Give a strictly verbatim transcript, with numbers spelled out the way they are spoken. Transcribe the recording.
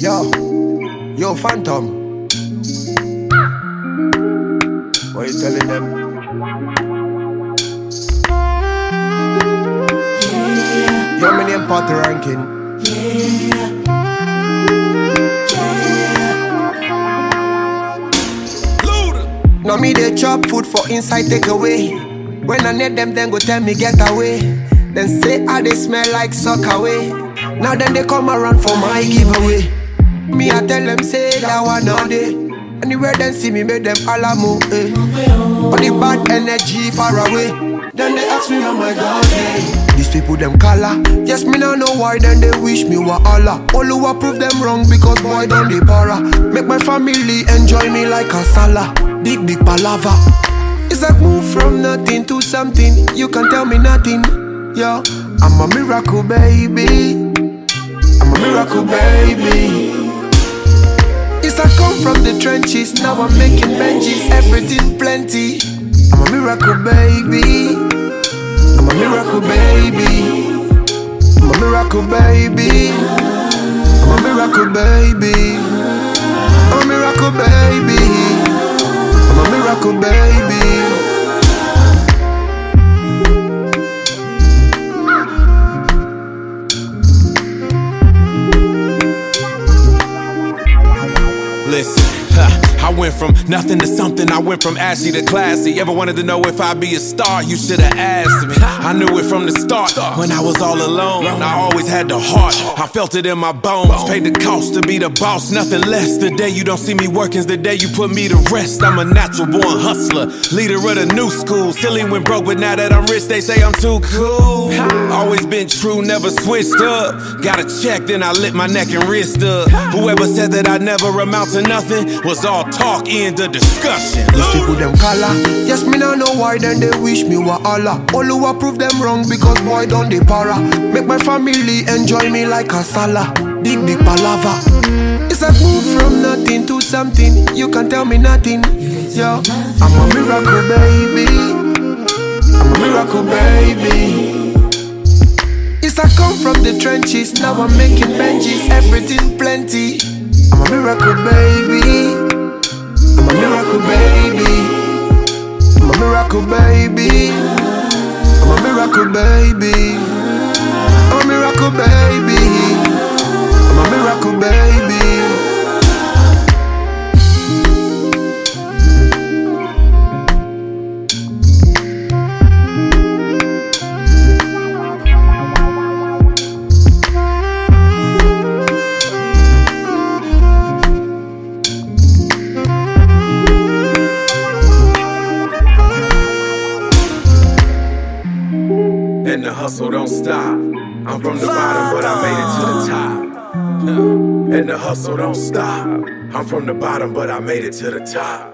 Yo, yo, Phantom. What you telling them? Yeah. Yo, my name Party Ranking. Yeah. Now me they chop food for inside take away. When I need them, then go tell me get away. Then say how they smell like suck away. Now then they come around for my giveaway. Me I tell them say that one all day. Anywhere them see me make them alamo eh. All the bad energy far away. Then they ask me how my God eh. These people them color. Yes me now know why then they wish me were Allah. All who I prove them wrong because boy done they para. Make my family enjoy me like a salad. Big big palava. It's like move from nothing to something. You can tell me nothing. Yo, I'm a miracle baby. I'm a miracle baby. It's I come from the trenches. Now I'm making Benjis. Everything plenty. I'm a miracle baby. I'm a miracle baby. I'm a miracle baby. I'm a miracle baby. I'm a miracle baby. I'm a miracle baby. Listen, huh, I went from nothing to something. I went from ashy to classy. Ever wanted to know if I'd be a star? You should've asked me. I knew it from the start. When I was all alone, I always had the heart. I felt it in my bones. Paid the cost to be the boss, nothing less. The day you don't see me working's the day you put me to rest. I'm a natural born hustler, leader of the new school. Silly when broke, but now that I'm rich, they say I'm too cool. Always been true, never switched up. Got a check, then I lit my neck and wrist up. Whoever said that I'd never amount to nothing was all talk, end of discussion. These people them color. Yes, me now know why then they wish me were Allah. All who I prove them wrong because boy done they para. Make my family enjoy me like a salad. Big big palava. It's a move from nothing to something. You can tell me nothing. Yo, I'm a miracle baby. I'm a miracle baby. It's I come from the trenches. Now I'm making Benjis. Everything plenty. I'm a miracle baby. I'm a miracle baby. I'm a miracle baby. I'm a miracle baby. I'm a miracle baby. I'm a miracle baby. And the hustle don't stop. I'm from the bottom, but I made it to the top. And the hustle don't stop. I'm from the bottom, but I made it to the top.